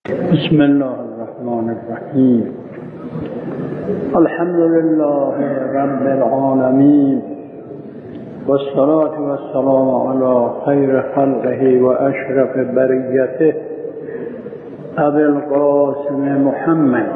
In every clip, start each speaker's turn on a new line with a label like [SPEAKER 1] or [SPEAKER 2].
[SPEAKER 1] بسم الله الرحمن الرحیم. الحمد لله رب العالمین والصلاة والسلام علی خیر خلقه و اشرف بریته ابی القاسم محمد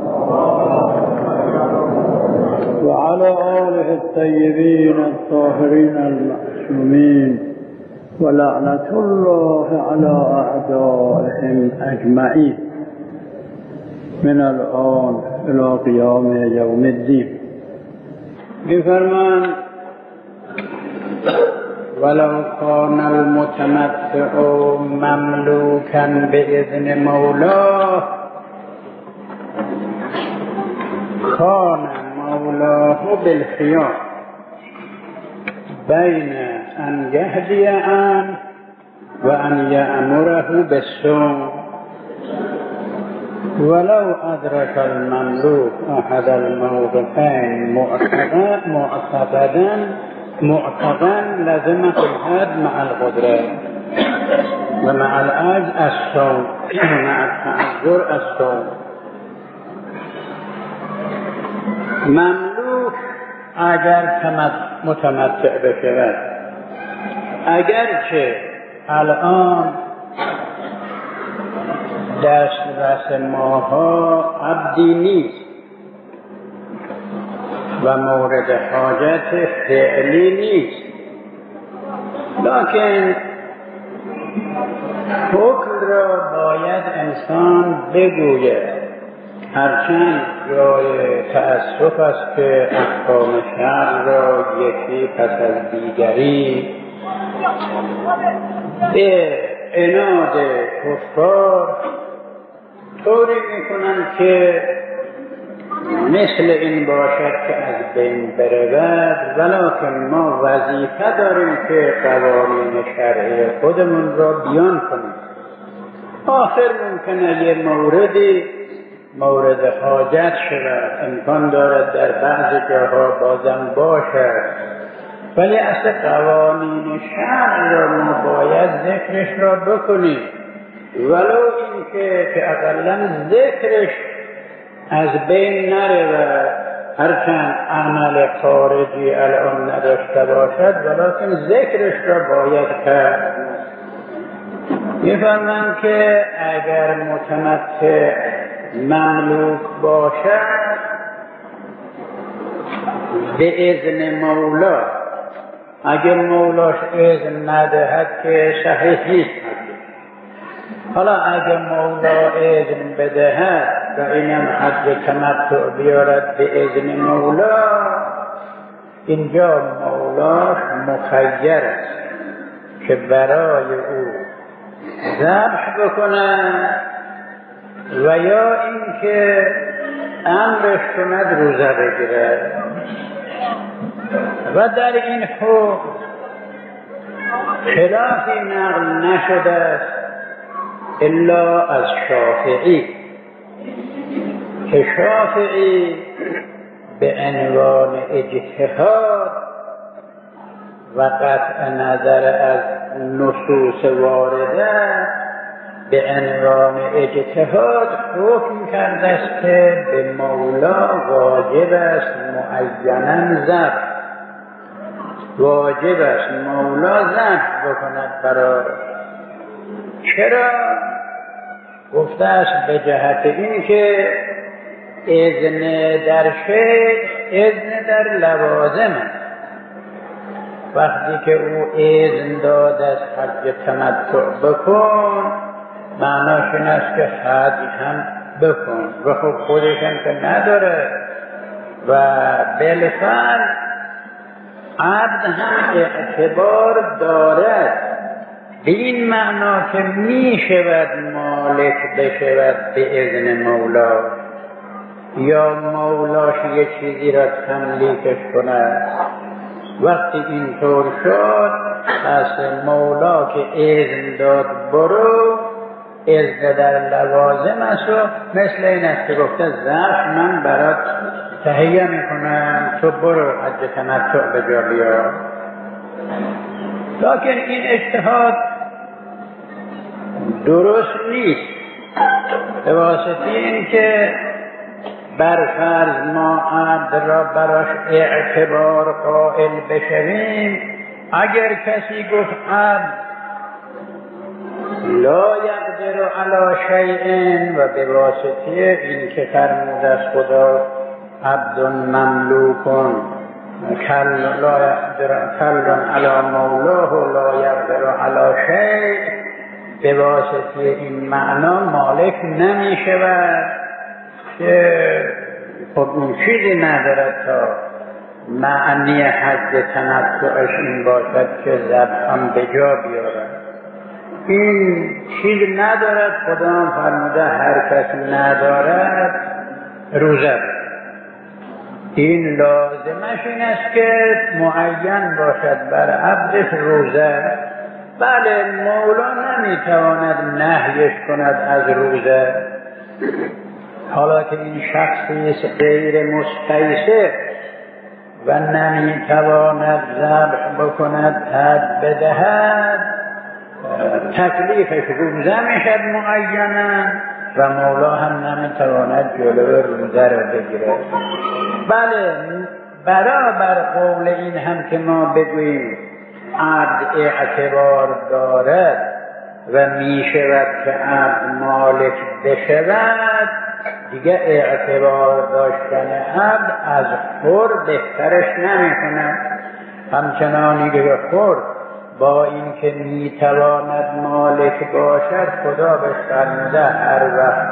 [SPEAKER 1] و علی آله الطیبین الطاهرین المعصومین و لعنت الله علی اعدائهم اجمعین من الان الى قیام یوم الدین. می‌فرمایند ولو کان المتمتع مملوکا باذن مولاه کان مولاه بالخیار بین ان یهدی عنه و ان یأمره بالصوم ولو ادرک المملوک احد الموقفین معتقدا لزمه الحد مع القدره و مع العجز الصوم مع التعذر الصوم. مملوک اگر متمتع بشود، اگرچه الان دسترس ماها عبدی نیست و مورد حاجت فعلی نیست، لکن حکم را باید انسان بگوید. هرچند جای تأسف است که احکام شرع را یکی پس از دیگری به عناد کفار طوری میکنند که مثل این باشد که از بین برود، ولکن ما وظیفه داریم که قوانین شرعی خودمون را بیان کنیم. آخر ممکنه یه مورد حاجت شود، امکان دارد در بعض جاها بازم باشد، ولی اصل قوانین شرع را ما باید ذکرش را بکنیم، ولو این که اقلا ذکرش از بین نرود. هرچند عمل خارجی الان نداشته باشد، ولکن ذکرش را باید کرد. می‌فرمایند که اگر متمتع مملوک باشد به اذن مولا، اگر مولاش اذن ندهد که صحیح نیست. حالا اگر مولا اذن بدهد و اینم حد تمتع بیارد به اذن مولا، اینجا مولاش مخیر است که برای او ذبح بکنه و یا اینکه امرش کند روزه بگیره. و در این حکم خلافی نقل نشده است الا از شافعی، که شافعی به عنوان اجتهاد و قطع نظر از نصوص وارده به عنوان اجتهاد حکم کرده است که به مولا واجب است معیناً ذبح، واجب است مولا ذبح بکند برای. چرا؟ گفته است به جهت این که اذن در شیء اذن در لوازم است. وقتی که او اذن داد از حج تمتع بکن، معناش این است که حج هم بکن و خب خودش هم که نداره و بالفعل عبد هم اعتبار دارد به این معنا که می شود مالک بشود به اذن مولا، یا مولاش یه چیزی را تملیکش کند. وقتی اینطور شد پس مولا که اذن داد برو، اذن در لوازم است و مثل این است که گفته ذبح من برات تهیه میکنم، تو برو حج تمتع به جا بیار. لکن این اجتهاد درست نیست. به واسطه این که برفرض ما عبد را براش اعتبار قائل بشویم، اگر کسی گفت عبد لا یقدر علی شیء و به واسطه این که فرمود از خدا عبد مملوک کل لا یقدر کل علی مولاه لا یقدر علی شیء، به واسطه این معنا مالک نمی شود که خب این چیزی ندارد تا معنی حد تمتعش این باشد که ذبح هم به جا بیارد. این چیز ندارد، خدا هم فرموده هر کسی ندارد روزه. این لازمش این است که معین باشد بر عبدش روزه. بله مولا نمیتواند نهیش کند از روزه، حالا که این شخصی غیر مستیسر و نمیتواند ذبح بکند حد بدهد، تکلیفش روزه میشد معینا و مولا هم نمیتواند جلو روزه را بگیره. بله برابر قول این هم که ما بگوییم عبد اعتبار دارد و می شود که عبد مالک بشود، دیگه اعتبار داشتن عبد از حر بهترش نمی کند. همچنانی که حر با اینکه می تواند مالک باشد، خدا به فرموده هر وقت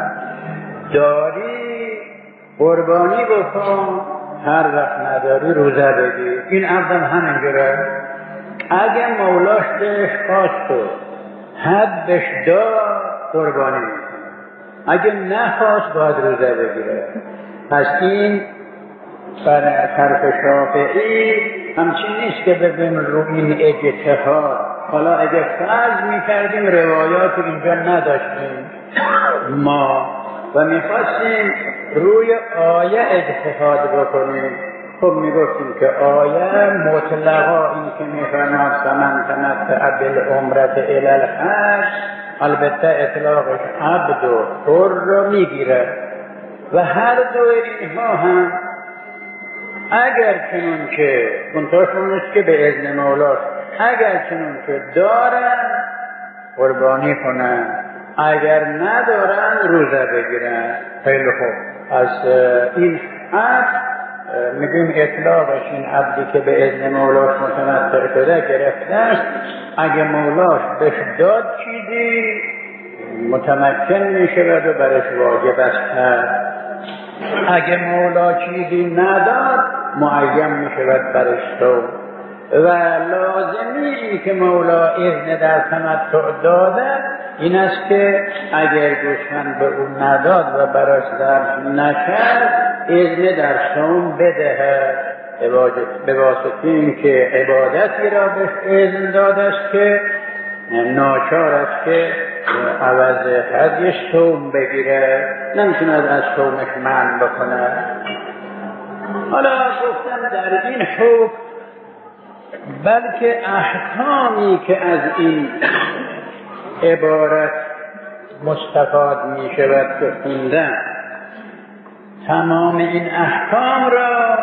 [SPEAKER 1] داری قربانی بکن، هر وقت نداری روزه بگیر. این عبدم همینجوره. اگه مولاش بهش خواست و حد بهش داد قربانی میکنه، اگه نخواست باید روزه بگیره. پس این بر طرف شافعی همچین نیست که بگیم رو این اجتهاد. حالا اگه فرض میکردیم روایات اینجا نداشتیم ما و میخواستیم روی آیه اجتهاد بکنیم، خب میگفتیم که آیه مطلقا این که میفرماد فمن تمتع بالعمرة الی الحج، البته اطلاقش عبد و حر را میگیره و هر دو اینها هم اگر چنون که منتاشون نیست که به اذن مولاش، اگر چنون که دارن قربانی کنن، اگر ندارن روزه بگیرن. خیلی خوب، از این حد میگیم اطلاقش این عبدی که به اذن مولاش متمتع شده گرفته است. اگه مولاش بهش داد چیزی متمکن میشود و برش واجب است. اگه مولا چیزی نداد معین میشود برش صوم. و لازمی که مولا اذن در تمتع داده این است که اگر گوسفند به اون نداد و براش ذبح نکرد اذن در صوم بدهد، به واسطه این که عبادتی را بهش اذن داده است که ناچار است که عوض هدیش صوم بگیره، نمیتوند از صومش منع بکنه. حالا گفتم در این حکم بلکه احکامی که از این عبارت مستفاد می شود که خوندن، تمام این احکام را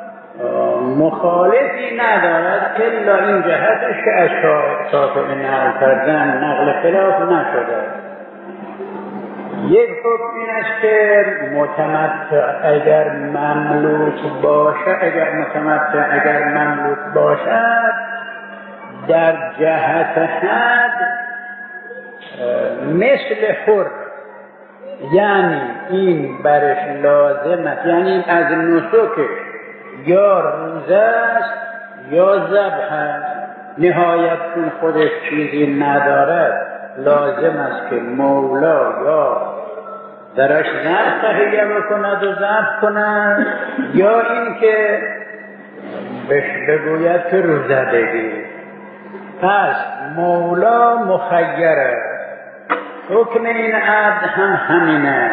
[SPEAKER 1] مخالفی ندارد الا این جهتش که از شافعی نقل کردن نقل خلاف نشده. یک حکم این است که متمتع اگر مملوک باشد در جهت حد مثل حر، یعنی این برش لازم است، یعنی از نسکش یا روزه است یا ذبح است. نهایت چون خودش چیزی ندارد لازم است که مولا یا درش ذبح تهیه بکند و ذبح کند یا این که بهش بگوید که روزه بگیر. پس مولا مخیره. حکم این عبد هم همینه،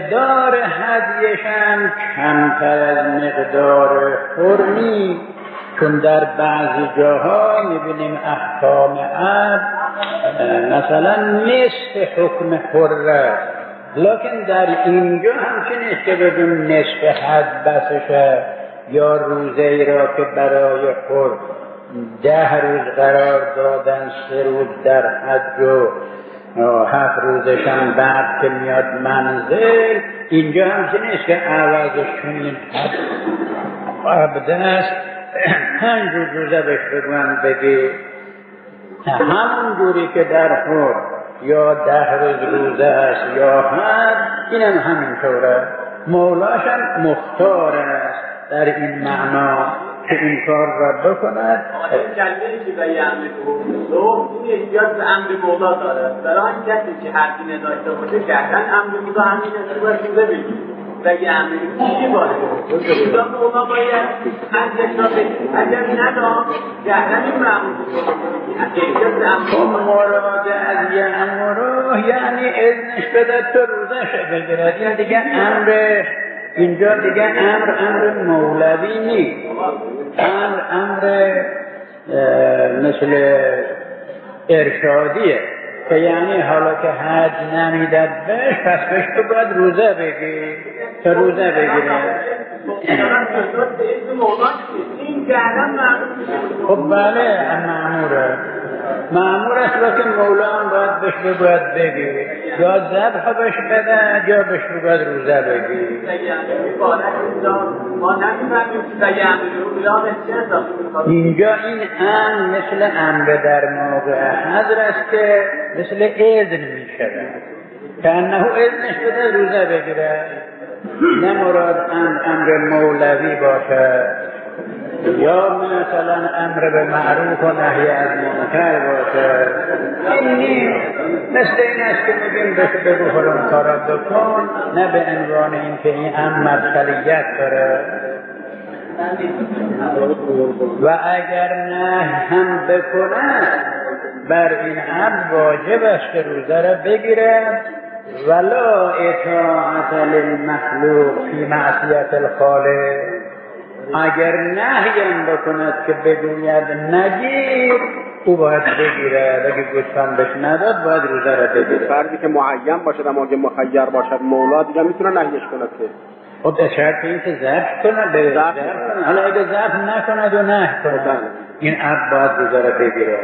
[SPEAKER 1] مقدار هدیشن کمتر از مقدار حرمی، چون در بعضی جاها میبینیم احکام عبد مثلا نصف حکم حره، لکن در اینجا همچنین است که بدون نصف حد بسشه، یا روزه ای را که برای حر 10 روز قرار دادن، 3 روز در حج و 7 روزشان بعد که میاد منزل، اینجا همچنین است که عوضش چنین عبد است 5 روز روزه بهش بگوین بگی، همون جوری که در حر یا 10 روز روزه است یا حد، اینم همینطوره. مولاشم مختار است در این معنا که این کار را بکند.
[SPEAKER 2] این کلمه‌ای که به امر گفت این احتیاج به امر مولا داره. برای کسی که حرفی نداشته باشه کردن امر مولا همین است باید روزه بگیرید. بگه امر چی باید روزه مولا باید حدش را بگیرید. اگر ندام کردن این معمول احتیاج به امر
[SPEAKER 1] مراد از یه امر یعنی اذنش بده تو روزه بگیرد. این دیگه امر، اینجا دیگه امر مولوی نیست، امر مثل ارشادیه که یعنی حالا که حج نمیدد بهش پس بهش تو باید روزه بگی تا روزه بگیره. خب بله معمور است لکن مولا هم باید بهش باید بگی یا ذبح بهش بده یا بهش باید روزه بگی. اینجا این امر مثل امر در موقع حضر است که مثل اذن می شود که انه اذنش بده روزه بگیره، نه مراد امر مولوی باشه یا مثلا امر به معروف و نهی از منکر باشه. این مثل این است که میگیم بگو فلان کارا بکن، نه به عنوان این که این هم مدخلیت داره. و اگر نه هم بکنه بر این عبد واجب است که روزه را بگیره، ولا اطاعت للمخلوق فی معصیت الخالق. اگر نهیم بکند که بگوید نگیر، او باید بگیره، اگه گوشتان بهش نداد باید روزه را بگیره.
[SPEAKER 3] فردی که معین باشد اما اگه مخیر باشد مولا دیگه میتونه نهیش کند که
[SPEAKER 1] خب شرط این که ذبح کنه به ذبح کنه. حالا اگه ذبح نکند و نه کنه این عبد باید روزه را بگیره.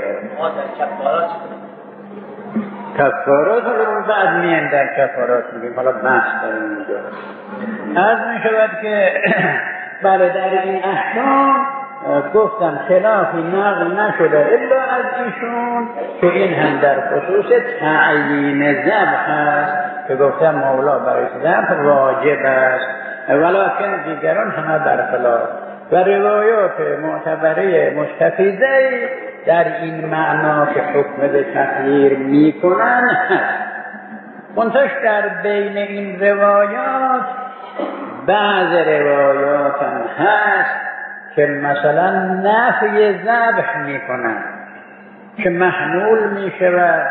[SPEAKER 1] کفارات حالا بعد میایم در کفارات میگیم، حالا بحث داریم اینجا. عرض میشود که بله در این احکام گفتم خلافی نقل نشده الا از ایشون که این هم در خصوص تعیین ذبح است که گفتم مولا برای ذبح واجب است، ولکن دیگران همه برخلاف. و روایات معتبره مستفیضه در این معنا که حکم به تغییر میکنن هست. منتش در بین این روایات بعض روایات هم هست که مثلا نفی ذبح میکنن که محمول میشود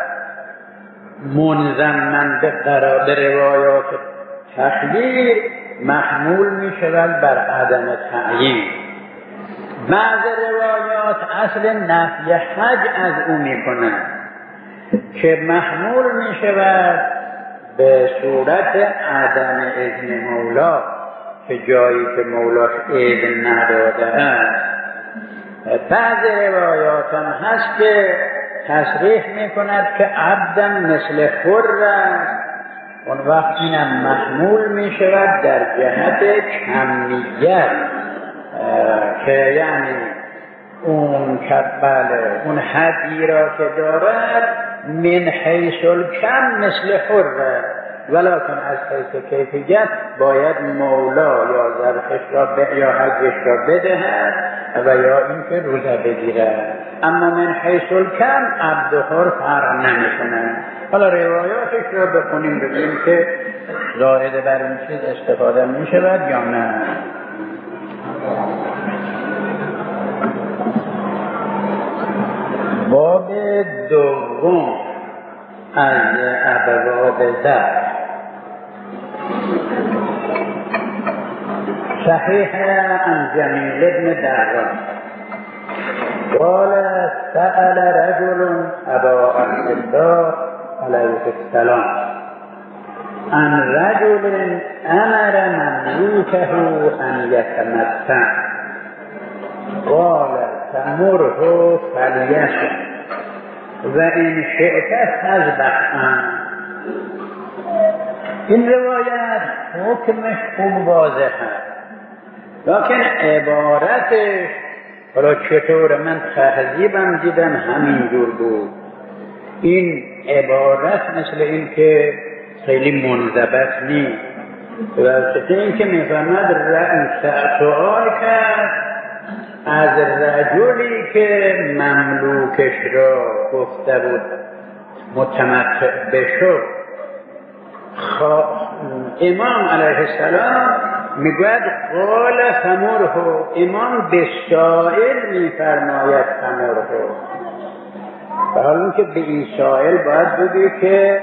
[SPEAKER 1] منضمن به روایات تخییر، محمول میشود بر عدم تعیین. بعض روایات اصل نفی حج از او میکنن که محمول میشود به صورت عدم اذن مولا که جایی که مولا اذن نداده است. بعض روایات هم هست که تصریح میکند که عبدم مثل حر است، اون وقت اینم محمول میشود در جهت کمیت که یعنی اون کبله اون حدی را که دارد من حیث الکم مثل حر، ولکن از حیث کیفیت باید مولا یا ذبحش را یا حجش را بدهد و یا اینکه روزه بگیرد. اما من حیث الکم عبد و حر فرق نمی‌کنه. حالا روایاتش را بخونیم ببینیم که زائد بر این چیز استفاده می‌شود یا نه. باب دوم از ابواب ذبح. صحیح عن جمیل ابن دراز قال سأل رجل ابا عبدالله علیه السلام عن رجل امر مملوکه ان یتمتع قال فمره فلیشرب و ان شئت فاذبحه. این روایت حکمش خوب واضح است، لیکن عبارتش حالا چطور من تهذیبم دیدم همینجور بود. این عبارت مثل این که خیلی منضبط نیست. واسطه این که میفهمد سؤال کرد از رجلی که مملوکش را گفته بود متمتع بشو. امام علیه السلام میگوید قال فمره، امام به سائل میفرماید فمره، و حالا که به این سائل باید بگی که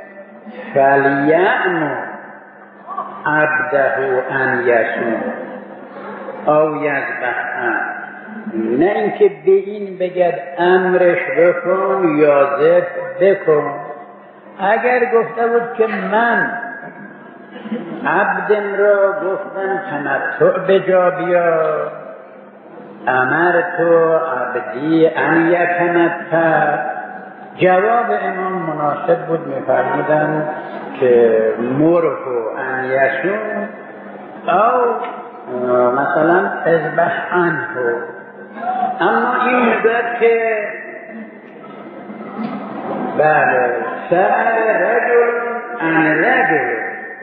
[SPEAKER 1] فلیأمر عبده ان یصوم او یذبح، نه اینکه به این بگد امرش بکن یا ذبح بکن. اگر گفته بود که من عبدم را گفتم تمتع به جا بیار، امرت عبدی ان یتمتع، جواب امام مناسب بود، میفرمودن که مره ان یصوم او مثلا اذبح عنه. اما این میگوید که بله سأل رجل عن رجل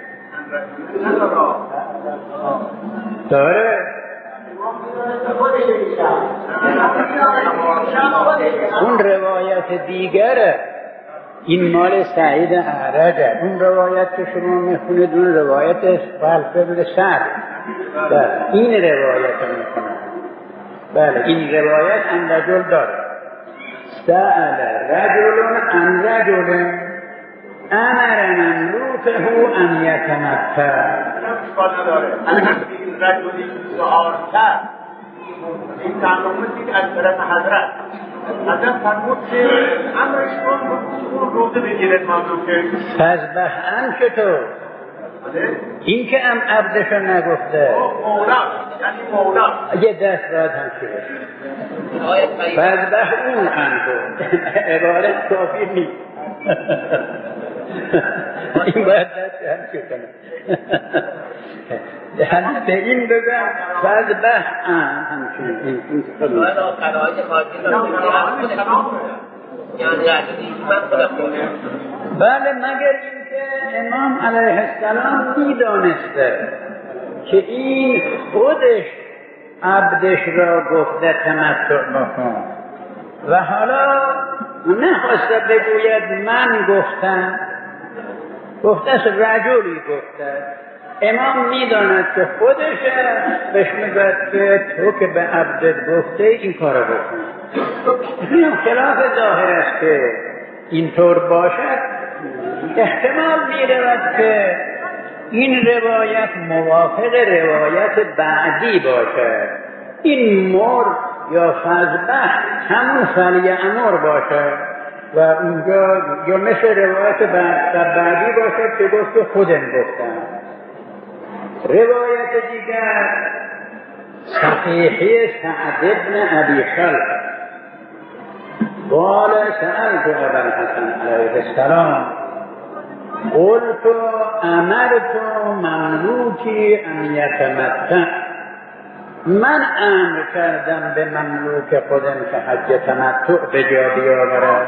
[SPEAKER 1] داره اون روایت دیگره، این مال سعید اعرجه. اون روایت که شما میخونید اون روایت فلفل سر، بله این روایت میخونید. بله این روایت ان رجل داره سأل رجل عن رجل امر مملوکه ان یتمتع.
[SPEAKER 2] این رجلی سؤال کرد، این تعلماتی از طرف حضرت فرمود که امرش رو روزه بگیرد مملوکه.
[SPEAKER 1] فاذبح عنه چطور؟ این که عبدشو نگفته
[SPEAKER 2] مولا، یعنی مولا
[SPEAKER 1] یه دست باید هم چی بشه فاذبح اون عنه، عبارت کافی نیست. این باید دست هم چی کنه به این بگم فاذبح عنه همچون این
[SPEAKER 4] باید قرائت خارجی
[SPEAKER 1] بله، مگر اینکه امام علیه السلام میدانسته که این خودش عبدش را گفته تمتع بکن و حالا نخواسته بگوید من گفتم، گفته است رجلی گفته. امام میداند که خودش بهش میگوید که تو که به عبدت گفته این کارو بکن. این خلاف ظاهر است که اینطور باشد. احتمال میرود که این روایت موافق روایت بعدی باشد، این مر یا فاذبح همون فلیأمر باشد و اونجا یا مثل روایت بعدی باشد که گفت که خودم گفتم. روایت دیگر صحیحی سعد ابن ابی خلق قال سألت ابا الحسن علیه السلام قلت امرت مملوکی ان یتمتع، من امر کردم به مملوک خودم که حج تمتع به جا بیاورد.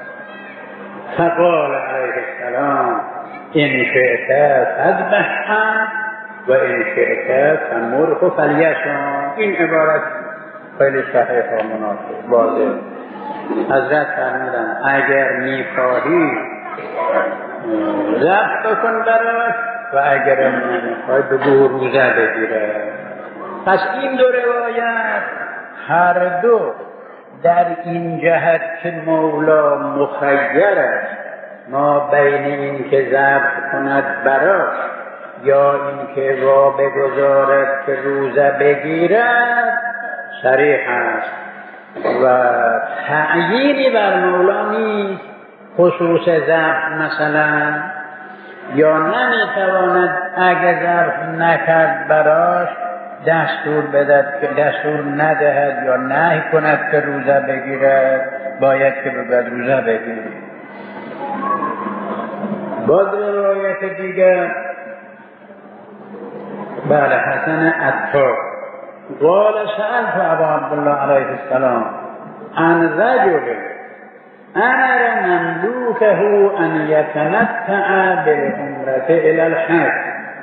[SPEAKER 1] فقال علیه السلام ان شئت فاذبح و ان شئت فمره فلیصم. این عبارت خیلی صحیح و مناسب واضح. حضرت فرمودن اگر میخواهی ذبح بکن براش و اگر نمیخوای بگو روزه بگیره. پس این دو روایت هر دو در این جهت که مولا مخیر است ما بین این که ذبح کند براش یا این که وا بگذارد که روزه بگیرد صریح است. و تعیینی بر مولا نیست خصوص ذبح مثلا، یا نمیتواند اگه ذبح نکرد براش دستور ندهد یا نهی کند که روزه بگیرد، باید که بگوید روزه بگیرد. باز روایت دیگر بله حسن عطار قال سألت ابا عبدالله علیه السلام عن رجل امر مملوكه ان يتمتع بالعمرة الى الحج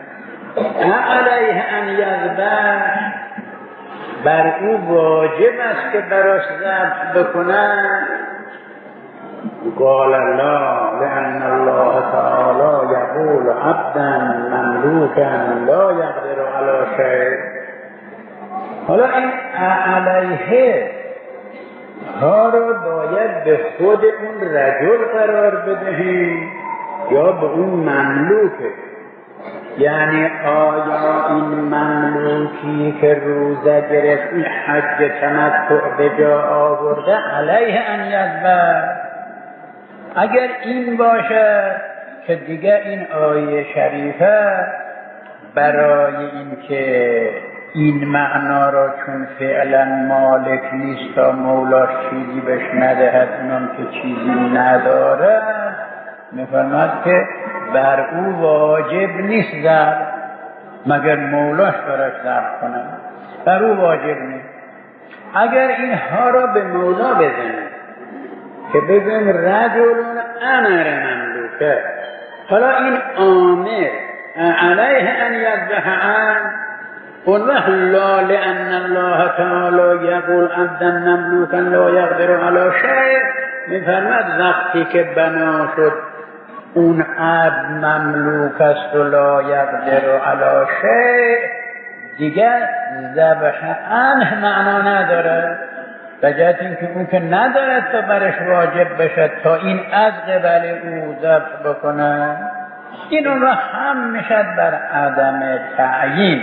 [SPEAKER 1] علیه ان یذبح، بر او واجب است که براش ذبح بکنند؟ قال لا، لأن الله تعالى يقول عبدا مملوكا لا يقدر على شيء. حالا این علیه ها رو باید به خود اون رجل قرار بدهیم یا به اون مملوکه؟ یعنی آیا این مملوکی که روزه گرفت این حج تمتع به جا آورده علیه ان یذبح؟ اگر این باشه که دیگه این آیه شریفه برای این که این معنا را چون فعلا مالک نیست تا مولاش چیزی بهش ندهد، اونم که چیزی نداره، میفرماد که بر او واجب نیست ذبح مگر مولاش براش ذبح کنه، بر او واجب نیست. اگر اینها را به مولا بزنه که بگم رجل امر مملوکه، حالا این آمر علیه ان یذبح عن اون وقت لا، لأن الله تعالی یقول عبدا مملوکا لا یقدر علی شیء، میفرماد وقتی که بنا شد اون عبد مملوک است و لا یقدر علی شیء، دیگر ذبح عنه معنا نداره، بجهت اینکه اون که نداره تا برش واجب بشه تا این از قبل او ذبح بکنه. این اون را هم میشد بر عدم تعیین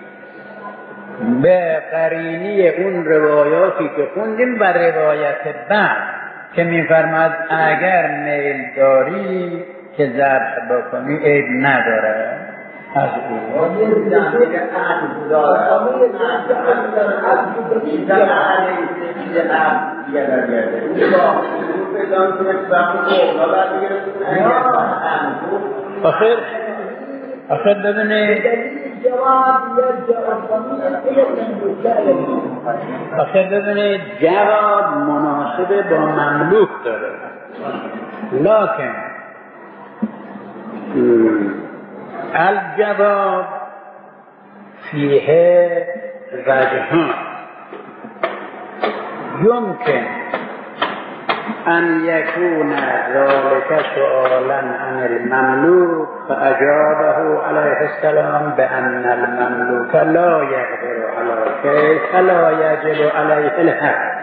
[SPEAKER 1] به قرینی اون روایاتی که خوندیم بر روایت بعد که میفرماد اگر میل داری که ذبح بکنی عیب نداره از او. آخر ببینید جواب مناسب با مملوک داره، لکن الجواب فیه وجهان يمكن أن يكون ذلك سؤالا عن المملوك فأجابه عليه السلام بأن المملوك لا يقدر على شيء فلا يجب عليه الحج.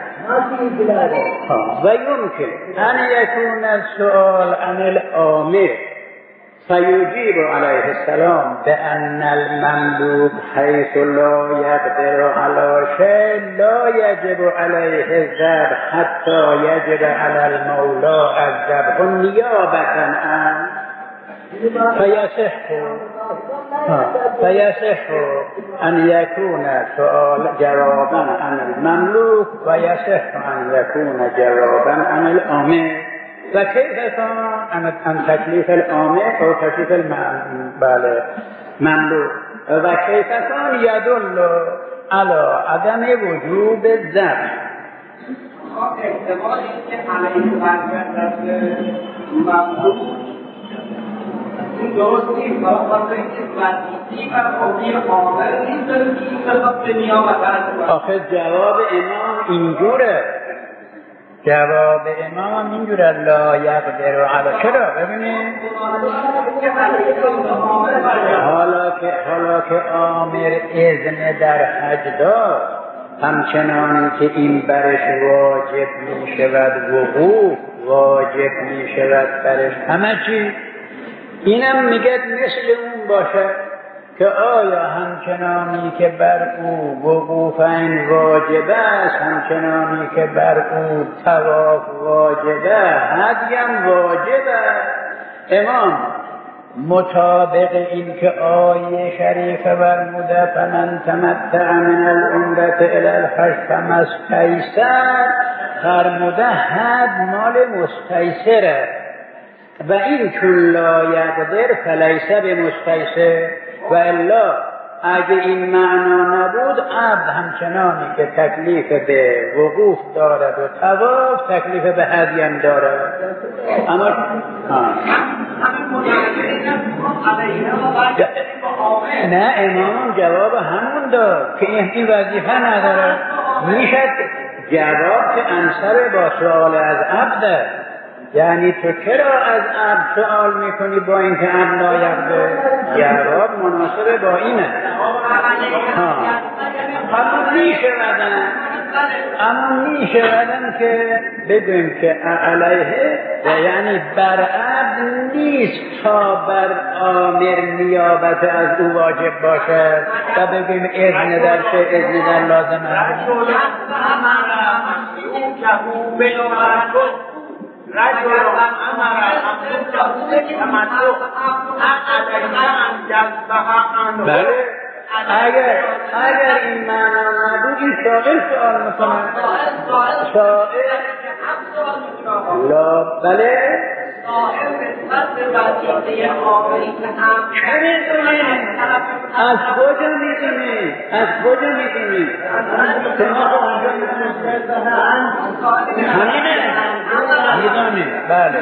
[SPEAKER 1] ويمكن أن يكون السؤال عن الآمر فيجيب عليه السلام بأن المملوك حيث لا يقدر على شيء لا يجب عليه الذبح حتى يجب على المولى الذبح نيابة عنه فيصح أن يكون سؤال جوابا عن المملوك ويصح أن يكون جوابا عن الآمر. وكيف كان عن تكليف الآمر أو تكليف المملوك، وكيف كان يدل على عدم وجوب الذبح.
[SPEAKER 2] احتمال اینکه علیه برگردد مملوک این درست نیست، خاطر اینکه وظیفه‌ای بر عهده عامل نیست که این بخواد به نیابت از
[SPEAKER 1] آخه جواب امام اینجوره، جواب امام اینجوره لا یقدر علی. چرا؟ ببینید حالا که آمر اذن در حج داد، همچنان که این برش واجب می شود، وقوف واجب می شود برش همه چی، اینم میگه مثل اون باشه. که آیا همچنانی که بر او وقوف این واجب است همچنانی که بر او طواف واجب است هدیم واجب است. امام مطابق این که آیه شریفه فرموده فمن تمتع من العمرة الی الحج فما استیسر فرموده حد مال مستیسره و این چون لا یقدر فلیس بمستیسر و الا اگه این معنا نبود عبد همچنانی که تکلیف به وقوف دارد و طواف تکلیف به هدی هم دارد. اما نه امام جواب همون داد که این وظیفه نداره. میشه جواب که انصر با سوال از عبد، یعنی تو چرا از عبد سوال میکنی با اینکه عبد لایقه؟ جواب مناسب با اینه. اما میشودن که بگویم که علیه یعنی بر عبد نیست تا بر آمر نیابت از او واجب باشه و بگویم اذن در چه اذن در لازمه. بله اگر این معنا نبود این سائل سوال میکنه سائل لا بله از کجا میدونی همینه میدونی بله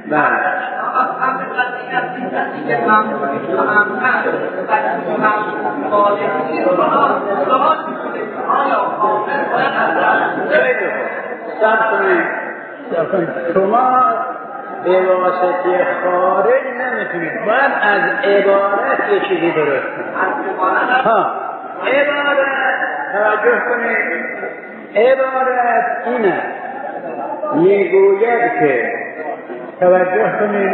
[SPEAKER 1] شما به واسطه خارج نمیتونید، باید از عبارت یه چیزی درست کنید. عبارت توجه کنید، عبارت اینه میگوید که توجه کنید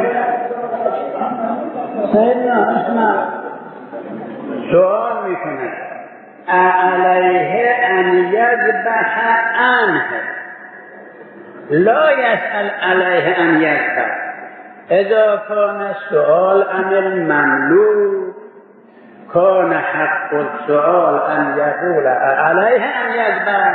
[SPEAKER 1] سیدنا اسمع سوال میکنه علیه ان یذبح عنه لا یسأل علیه ان یذبح اذا کان السؤال عن المملوک کان حق السؤال ان یقول علیه ان یذبح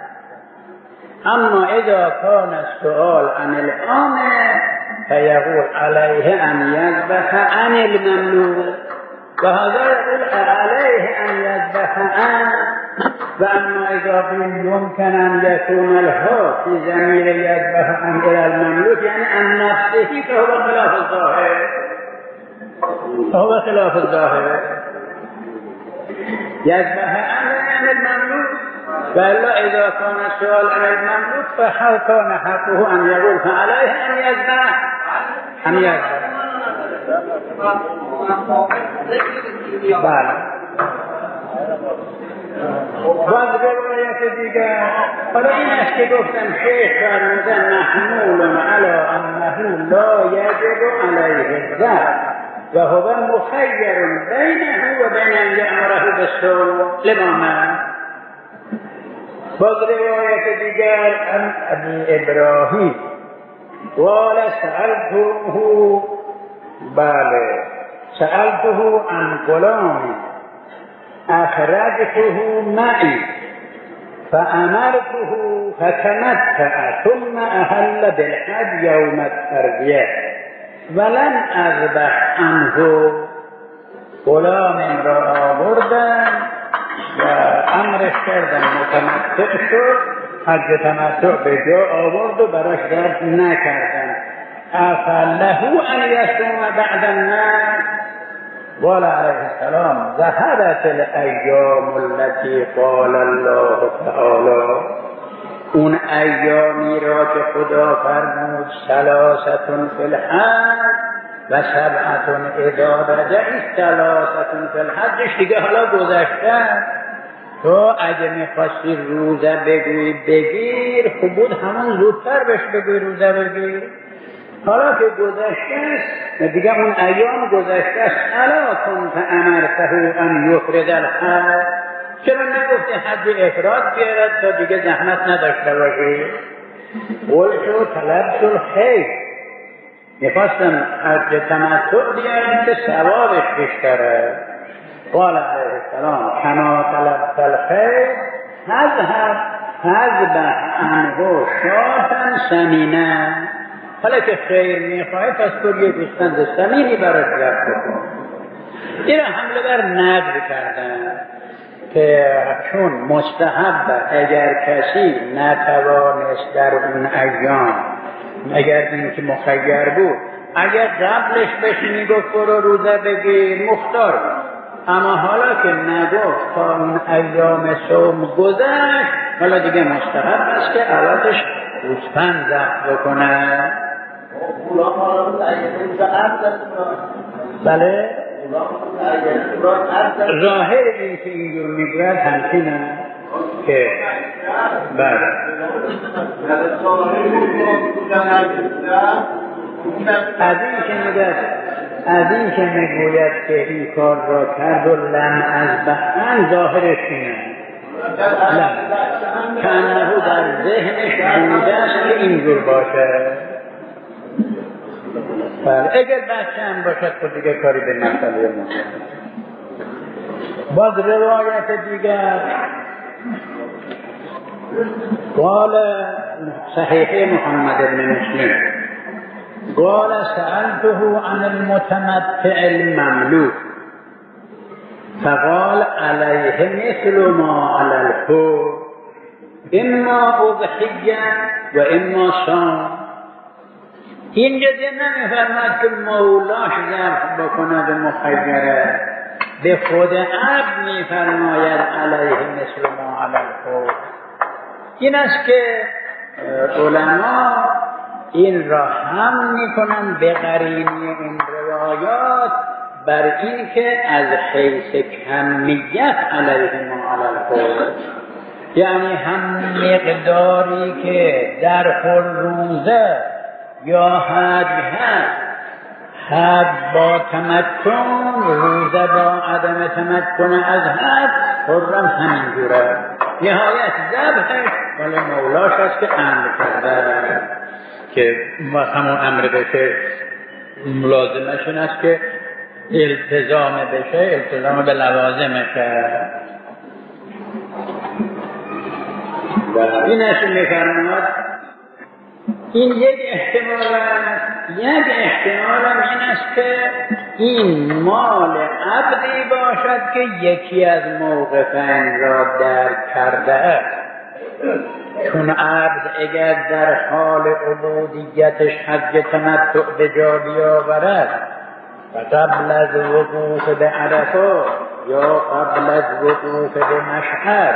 [SPEAKER 1] اما اذا کان السؤال عن الامر فيقول عليه ان يذبح عن المملوك وهذا يقول عليه ان يذبح عن. واما اذا قيل يمكن ان يكون الحق في ضمير يذبح عن الى المملوك يعني عن نفسه فهو خلاف الظاهر يذبح عن المملوك. فإلا إذا كان السؤال عن المملوك فهل كان حقه أن يقول فعليه أن يذبح بله. باز روایت دیگر حالا این است که گفتم شیخ فرمودن محمول علی انه لا یجب علیه الذبح و هو مخیر بینه و بین ان یأمره بالصوم لماذا. باز روایت دیگر عن ابی ابراهیم قال سألته عن غلام اخرجته معي فأمرته فتمتع ثم أهل بالحج يوم التروية ولم أذبح عنه. غلام را آوردن و امرش کردن متمتع شد، حج تمتع به جا آورد و براش درد نکردن. افله ان یصوم بعد الناس قال علیه السلام ذهبت الایام التي قال الله تعالی، اون ایامی را که خدا فرمود ثلاثة فی الحج و سبعة اذا رجعت ثلاثة فی الحج دیگه حالا گذشته. تو اگه میخواستی روزه بگوی بگیر خوب بود همون زودتر بهش بگوی روزه بگیر. حالا که گذشته است دیگه اون ایام گذشته است. الا کنت امرته ان یخرج الحج، چرا نگفتی حج افراد بیارد تا دیگه زحمت نداشته باشی؟ قلت و طلبت الخیر، میخواستم حج تمتع بیارم که ثوابش بیشتره. قال علیه السلام کما طلبت الخیر فاذبح عنه شاة سمینه. حالا که خیر میخواهی پس تو یه گوسفند سمینی براش ذبح کن. این را حمله بر ندر کردن که چون مستحب اگر کسی نتوانست در اون ایام، اگر این که مخیر بود، اگر قبلش بهش میگفت برو روزه بگیر مختار بود، اما حالا که نگفت تا اون ایام صوم گذشت حالا دیگه مستحب است که علاتش گوسفند ذبح بکنه. بله ظاهر این که اینجور میگوید همچینه که بله از این که میگوید که این کار را کرد و لم از بحن ظاهرش اینه کنه در ذهنش بوده است که اینجور باشه. بله اگر بچه هم باشد تو دیگه کاری به مسئله ما. باز روایت دیگر قال صحیح محمد بن مسلم قال سألته عن المتمتع المملوك فقال عليه مثل ما على الحور اما اضحیه و اما صام. اینجا دیگه نمیفرماد که مولاش ذبح بکند مخیره، به خود عبد میفرماید علیه مثل ما علی الحور. این است که علما این را هم میکنن به قرینه این روایات بر این که از حیث کمیت علیه ما علی الحور، یعنی هم مقداری که در کل روزه یا حج هست، حج با تمتع، روزه با عدم تمتع از حج، حرم همین جوره. نهایت ذبحش ولی مولاش هست که امر کرده که همون امر بشه ملازمش این است که التزام بشه، التزام به لوازمشه. این است میفرماد این یک احتمال است. یک احتمال این است که این مال عبدی باشد که یکی از موقفین را درک کرده است. چون عبد اگر در حال عبودیتش حج تمتع به جا بیاورد و قبل از وقوف به عرفه یا قبل از وقوف به مشعر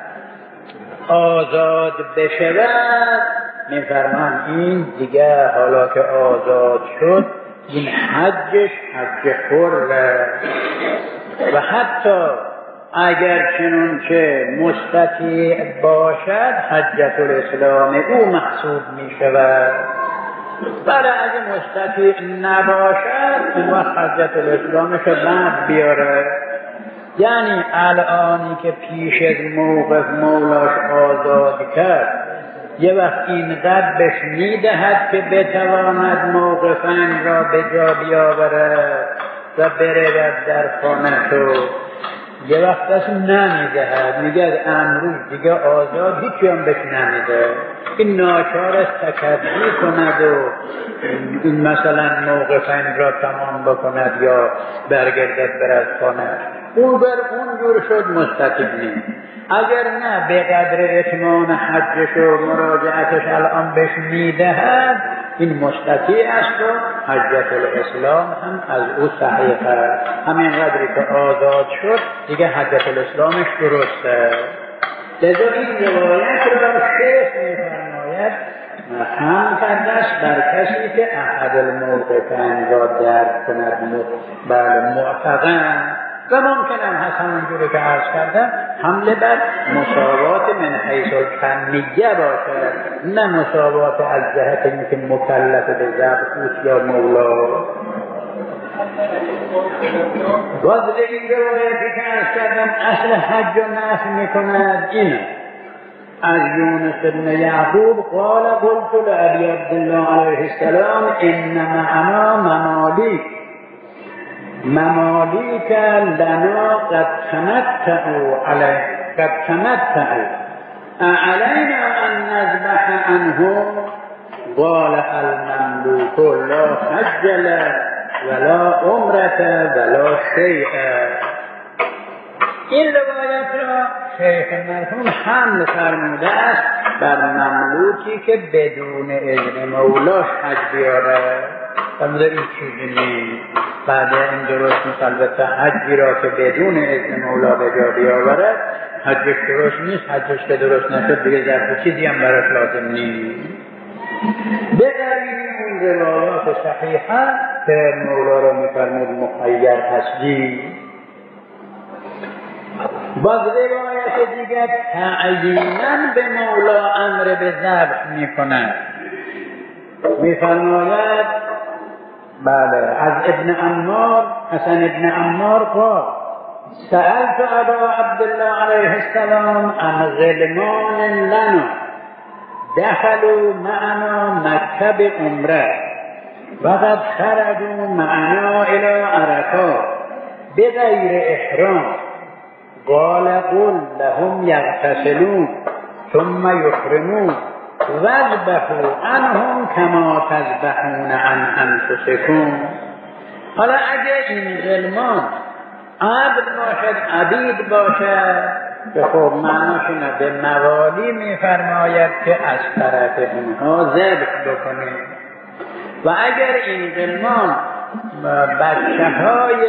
[SPEAKER 1] آزاد بشود، میفرمان این دیگه حالا که آزاد شد این حجش حج خوره و حتی اگر چنون که مستطیع باشد حجت الاسلام او محسوب می شود. بله اگه مستطیع نباشد اون وقت حجت الاسلامش بعد بیاره. یعنی الانی که پیش از موقف مولاش آزاد کرد یه وقت این قدرش میدهد که بتواند موقفین را به جا بیاورد و برود در خانه تو، یه وقت از نمیدهد، میگه امروز دیگه آزاد هیچی هم بهش نمیده، این ناچار است تکذیب کند و مثلا موقفین را تمام بکند یا برگردد برد خانه. اون بر اون جور شد مستطیع نیست. اگر نه به قدر اتمام حجش و مراجعتش الان بهش میدهد این مستطیع است و حجت الاسلام هم از او صحیح است. همین قدری که آزاد شد دیگه حجت الاسلامش درسته. لذا این روایت را شیخ میفرماید هم کرده است بر کسی که احد الموقفین را درک کند بله موافقن و ممکنم هست همونجوری که عرض کردم حمله بر مساوات من حیث الکمیه باشه، نه مساوات از جهت اینکه مکلف به ذبح اوست یا مولا. باز این روایتی که عرض کردم اصل حج و نفی میکند اینه. از یونس بن یعقوب قال قلت لأبي عبد الله علیه السلام ان معنا ممالیک لنا قد تمتعوا علینا ان نذبح عنهم قال المملوك لا حج له ولا عمرة ولا شیء. این روایت را شیخ مرحوم حمل فرموده است بر مملوکی که بدون اذن مولاش حج بیاره. فرموده این چیزی نیست. بعد این درست نیست. البته حجی را که بدون اذن مولا به جا بیاورد حجش درست نیست. حجش که درست نشد دیگه ضرب چیزی هم براش لازم نیست. بقرین اون روایات صحیحه که مولا را میفرمود مخیر هستی. باز روایت دیگر تعیینا به مولا امر به ذبح میکند. میفرماید بله از ابن عمار حسن ابن عمار قال سألت ابا عبدالله علیه السلام عن غلمان لنا دخلوا معنا مکه بعمره وقد خرجوا معنا الى عرفات بغیر احرام قال قل لهم يغتسلون ثم يحرمون واذبحوا عنهم كما تذبحون عن انفسكم. حالا اگه این غلمان عبد باشد عبید باشد به خب معناشونه به موالی میفرماید که از طرف اونها ذبح بکنید و اگر این غلمان بچه های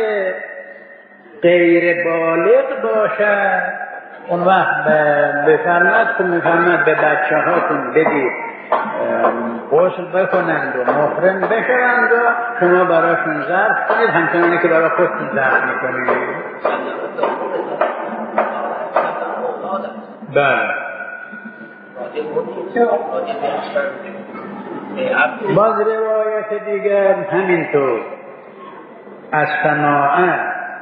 [SPEAKER 1] غیر بالغ باشد اون وقت بفرماد به بچه هاتون بگید غسل بکنند و محرم بشوند و شما براشون ذبح کنید همچنانی که برای خودتون ذبح میکنید. بله. باز روایت دیگر همینطور از سماعه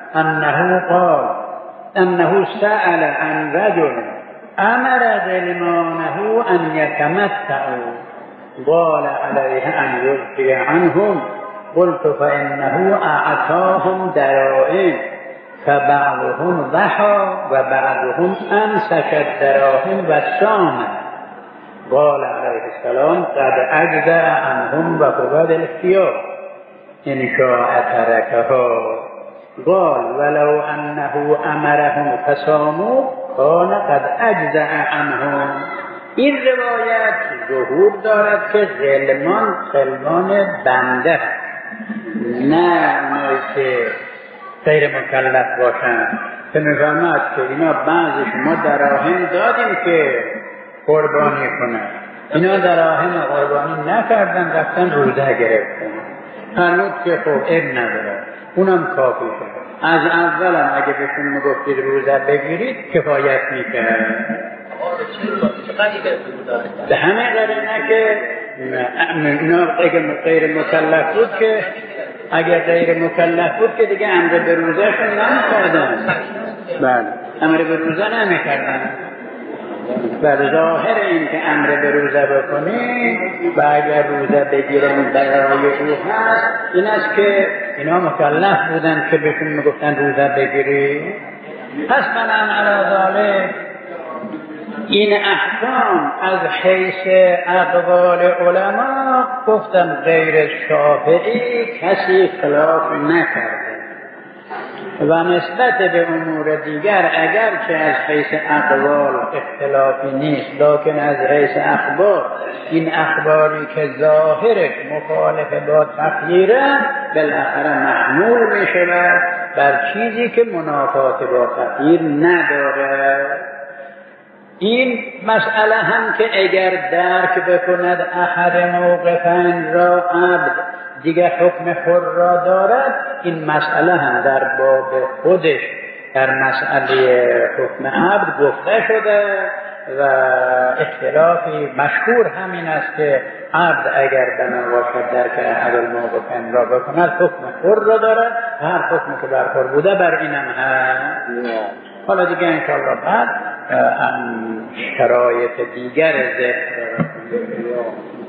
[SPEAKER 1] انه سأل عن رجل امر غلمانه ان يتمتعوا قال عليه ان يلقي عنهم قلت فانه اعطاهم دراهم فبعضهم ضحى وبعضهم امسك الدراهم وصام قال عليه السلام قد اجزأ عنهم وهو الاختيار ان شاء تركها قال ولو انه امرهم فصاموا كان قد اجزأ عنهم. این روایت ظهور دارد که غلمان بنده نه اونایی که غیر مکلف باشند که میفرماد که اینا بعضی شما دراهم دادیم که قربانی کنند، اینا دراهم قربانی نکردن رفتن روزه گرفتن. فرمود که خب اب نداره اونم کافی شد. از اولم اگه بهشون میگفتید روزه بگیرید کفایت میکرد. به همه قرینه که اینا اگه غیر مکلف بود که اگر غیر مکلف بود که دیگه امر به روزه شون نمیکردن. بله امر به روزه نمیکردن. بر ظاهر این که امر به روزه بکنی و اگر روزه بگیرن برای او هست این است که اینا مکلف بودن که بهشون میگفتن روزه بگیری. پس بنام علی ذالک این احکام از حیث اقوال علما گفتم غیر شافعی کسی خلاف نکرده و نسبت به امور دیگر اگر که از حیث اقوال اختلافی نیست لیکن از حیث اخبار این اخباری که ظاهرش مخالف با تغییره بالاخره محمول می شود بر چیزی که منافات با تغییر نداره. این مسئله هم که اگر درک بکند احد موقفین را عبد دیگه حکم حر را دارد، این مسئله هم در باب خودش در مسئله حکم عبد گفته شده و اختلافی مشهور همین است که عبد اگر بنا باشد در که احد الموقفین را بکند حکم حر را دارد و هر حکمی که بر حر بوده بر اینم هست. حالا دیگه انشاءالله بعد شرایط دیگر ذکر